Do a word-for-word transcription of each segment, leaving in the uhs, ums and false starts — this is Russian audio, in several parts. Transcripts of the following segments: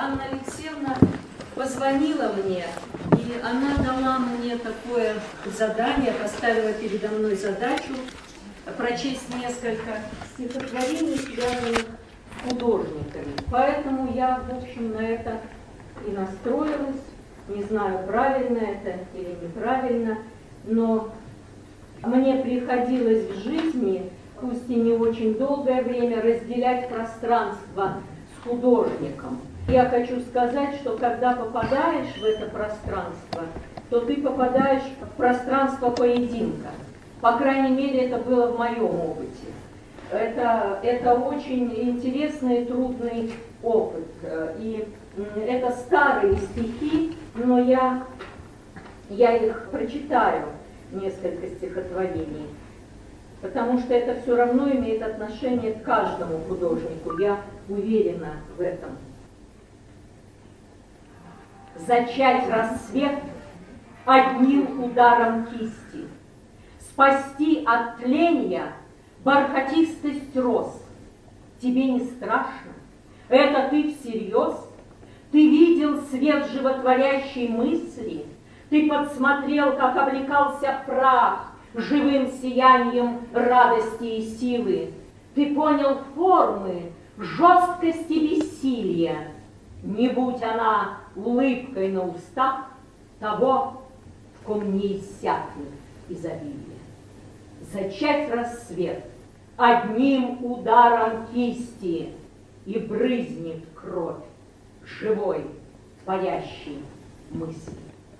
Анна Алексеевна позвонила мне, и она дала мне такое задание, поставила передо мной задачу прочесть несколько стихотворений, связанных с художниками. Поэтому я, в общем, на это и настроилась. Не знаю, правильно это или неправильно, но мне приходилось в жизни, пусть и не очень долгое время, разделять пространство с художником. Я хочу сказать, что когда попадаешь в это пространство, то ты попадаешь в пространство поединка. По крайней мере, это было в моем опыте. Это, это очень интересный и трудный опыт. И это старые стихи, но я, я их прочитаю, несколько стихотворений, потому что это все равно имеет отношение к каждому художнику. Я уверена в этом. Зачать рассвет одним ударом кисти, спасти от тления бархатистость роз. Тебе не страшно? Это ты всерьез? Ты видел свет животворящей мысли? Ты подсмотрел, как облекался прах живым сиянием радости и силы? Ты понял формы жесткости бессилия? Не будь она улыбкой на устах того, в ком не иссякнет изобилие. Зачать рассвет одним ударом кисти, и брызнет кровь живой, творящей мысли.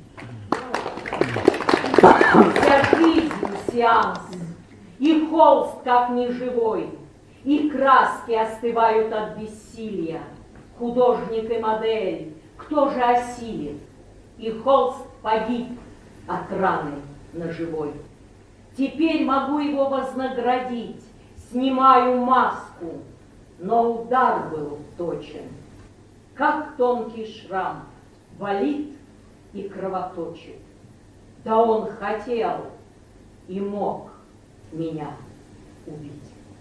Вся жизнь сеанс, и холст как неживой, и краски остывают от бессилия. Художник и модель, кто же осилит? И холст погиб от раны ножевой. Теперь могу его вознаградить, снимаю маску, но удар был точен, как тонкий шрам, болит и кровоточит. Да он хотел и мог меня убить.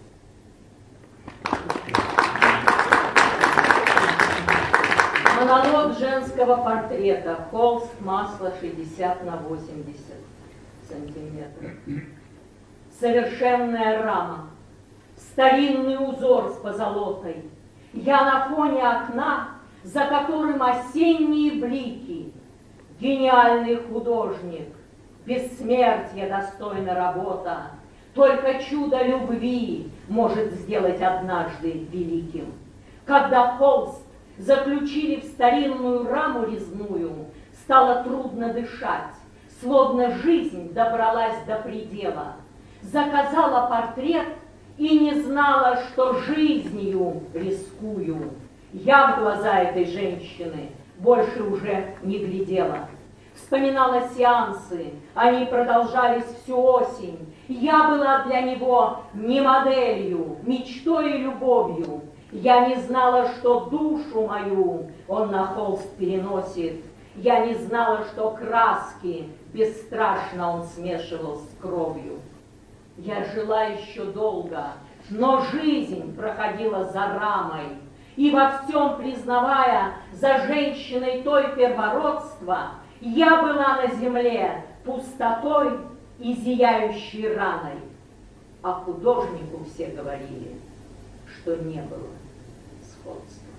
Монолог женского портрета. Холст, масло шестьдесят на восемьдесят сантиметров. Совершенная рама, старинный узор с позолотой. Я на фоне окна, за которым осенние блики. Гениальный художник, бессмертия достойна работа. Только чудо любви может сделать однажды великим. Когда холст заключили в старинную раму резную, стало трудно дышать, словно жизнь добралась до предела. Заказала портрет и не знала, что жизнью рискую. Я в глаза этой женщины больше уже не глядела. Вспоминала сеансы, они продолжались всю осень. Я была для него не моделью, мечтой и любовью. Я не знала, что душу мою он на холст переносит. Я не знала, что краски бесстрашно он смешивал с кровью. Я жила еще долго, но жизнь проходила за рамой. И во всем признавая за женщиной той первородства, я была на земле пустотой и зияющей раной. А художнику все говорили, что не было сходства.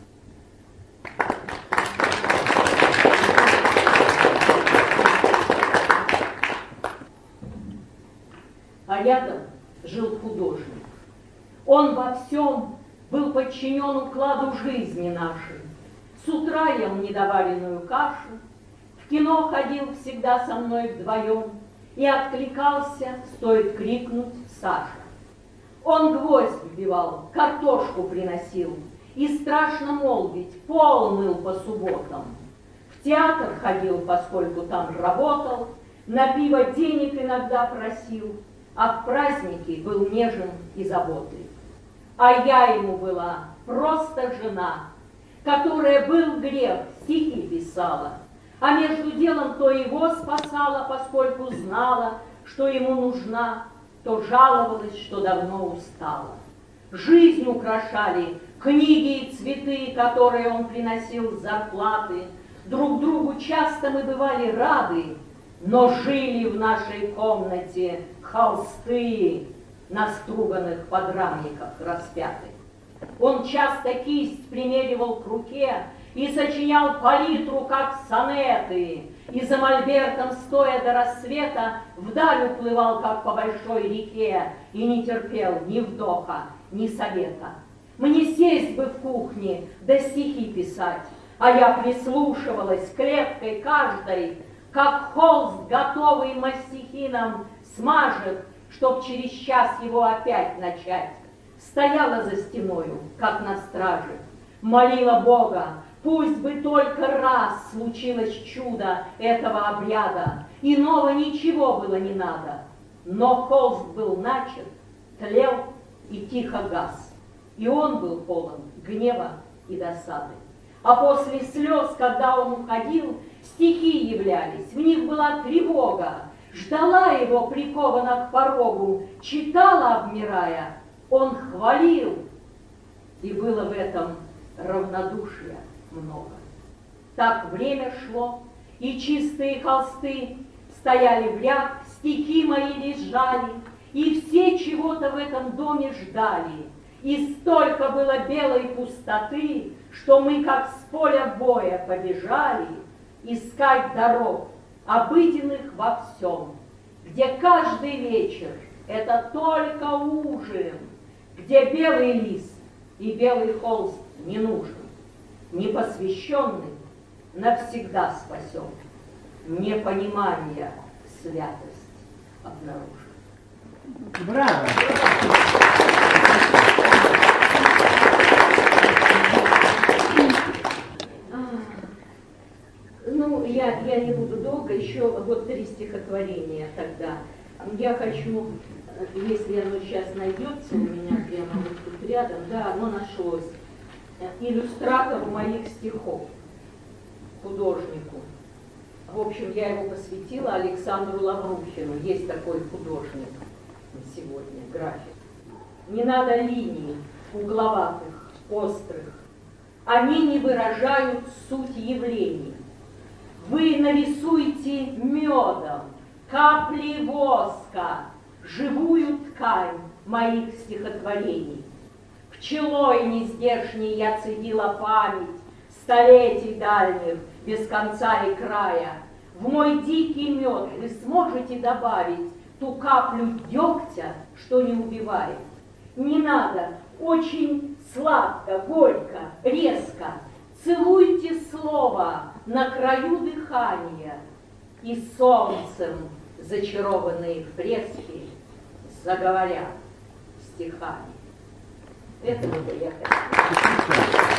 А рядом жил художник. Он во всем был подчинен укладу жизни нашей. С утра ел недоваренную кашу, в кино ходил всегда со мной вдвоем и откликался, стоит крикнуть «Саша». Он гвоздь вбивал, картошку приносил, и страшно молвить, пол мыл по субботам. В театр ходил, поскольку там работал, на пиво денег иногда просил, а в праздники был нежен и заботлив. А я ему была просто жена, которая был грех, стихи писала, а между делом то его спасала, поскольку знала, что ему нужна, то жаловалась, что давно устала. Жизнь украшали книги и цветы, которые он приносил с зарплаты. Друг другу часто мы бывали рады, но жили в нашей комнате холсты на струганных подрамниках распяты. Он часто кисть примеривал к руке и сочинял палитру, как сонеты, и за мольбертом, стоя до рассвета, вдаль уплывал, как по большой реке, и не терпел ни вдоха, ни совета. Мне сесть бы в кухне, да стихи писать, а я прислушивалась клеткой каждой, как холст, готовый мастихином, смажет, чтоб через час его опять начать. Стояла за стеною, как на страже, молила Бога, пусть бы только раз случилось чудо этого обряда, иного ничего было не надо. Но холст был начат, тлел и тихо гас, и он был полон гнева и досады. А после слез, когда он уходил, стихи являлись, в них была тревога. Ждала его, прикована к порогу, читала, обмирая, он хвалил, и было в этом равнодушия много. Так время шло, и чистые холсты стояли в ряд, стихи мои лежали, и все чего-то в этом доме ждали. И столько было белой пустоты, что мы, как с поля боя, побежали искать дорог, обыденных во всем, где каждый вечер это только ужин, где белый лист и белый холст не нужен, непосвященный навсегда спасен, непонимание святость обнаружит. Браво! Ну, я, я не буду долго, еще вот три стихотворения тогда. Я хочу, если оно сейчас найдется у меня прямо вот тут рядом, да, оно нашлось, иллюстратору моих стихов, художнику. В общем, я его посвятила Александру Лаврухину. Есть такой художник сегодня, график. Не надо линий угловатых, острых. Они не выражают суть явлений. Вы нарисуйте медом, капли воска, живую ткань моих стихотворений. Пчелой нездешней я цедила память столетий дальних, без конца и края. В мой дикий мед вы сможете добавить ту каплю дегтя, что не убивает. Не надо, очень сладко, горько, резко. Целуйте слово на краю дыхания, и солнцем зачарованные фрески заговорят стихами. Это вот я хотела.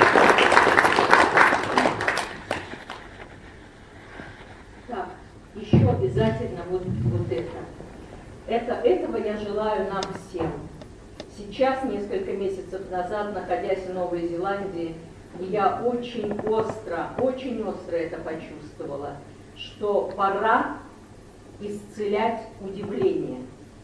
Так, еще обязательно вот, вот это. это. Этого я желаю нам всем. Сейчас, несколько месяцев назад, находясь в Новой Зеландии, я очень остро, очень остро это почувствовала, что пора исцелять удивление.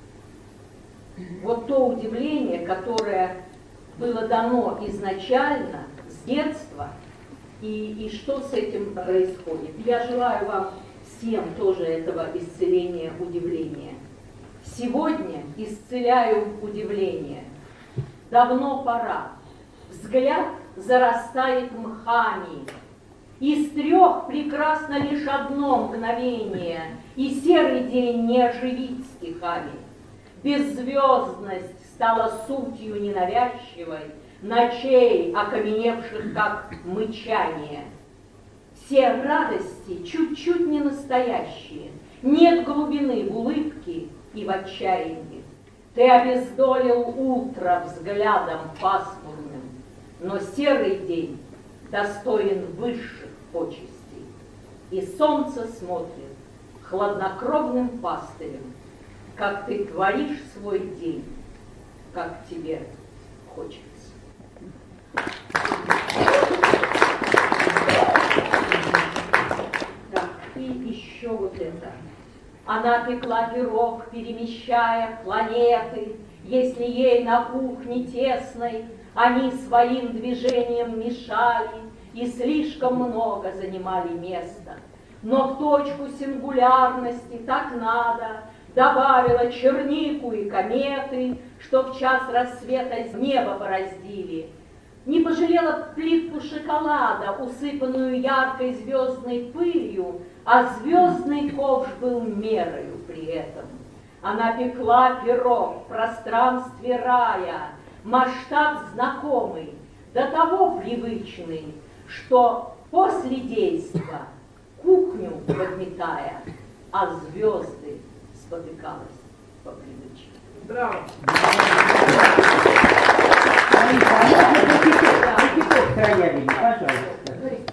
Вот то удивление, которое было дано изначально, с детства, и, и что с этим происходит. Я желаю вам всем тоже этого исцеления удивления. Сегодня исцеляю удивление. Давно пора. Взгляд зарастает мхами. Из трех прекрасно лишь одно мгновение, и серый день не оживить стихами. Беззвездность стала сутью ненавязчивой, ночей, окаменевших, как мычание. Все радости чуть-чуть не настоящие, нет глубины в улыбке и в отчаянии. Ты обездолил утро взглядом пасмурным, но серый день достоин высших почестей. И солнце смотрит хладнокровным пастырем, как ты творишь свой день, как тебе хочется. Так, и еще вот это. Она пекла пирог, перемещая планеты, если ей на кухне тесной Они своим движением мешали и слишком много занимали места. Но в точку сингулярности так надо добавила чернику и кометы, что в час рассвета с неба бороздили. Не пожалела плитку шоколада, усыпанную яркой звездной пылью, а звездный ковш был мерою при этом. Она пекла пирог в пространстве рая, масштаб знакомый, до того привычный, что после действа кухню подметая, а звезды спотыкалась по привычке. Браво! Кипяток трояльник, пожалуйста.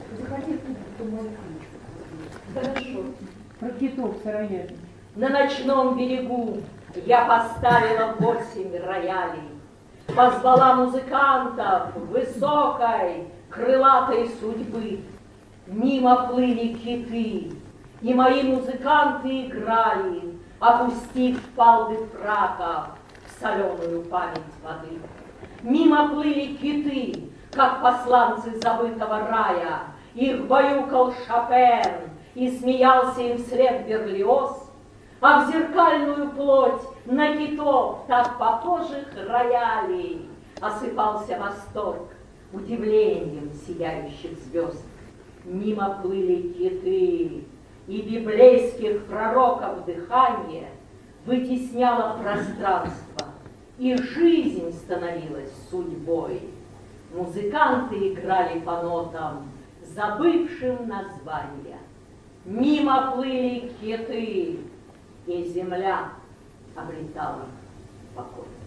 Хорошо. Про китов сыроядных. На ночном берегу я поставила восемь роялей, позвала музыкантов высокой, крылатой судьбы. Мимо плыли киты, и мои музыканты играли, опустив фалды фраков в соленую память воды. Мимо плыли киты, как посланцы забытого рая, их баюкал Шопен, и смеялся им вслед Берлиоз, а в зеркальную плоть на китов, так похожих роялей, осыпался восторг удивлением сияющих звезд. Мимо плыли киты, и библейских пророков дыхание вытесняло пространство, и жизнь становилась судьбой. Музыканты играли по нотам, забывшим названия. Мимо плыли киты, и земля обретала покой.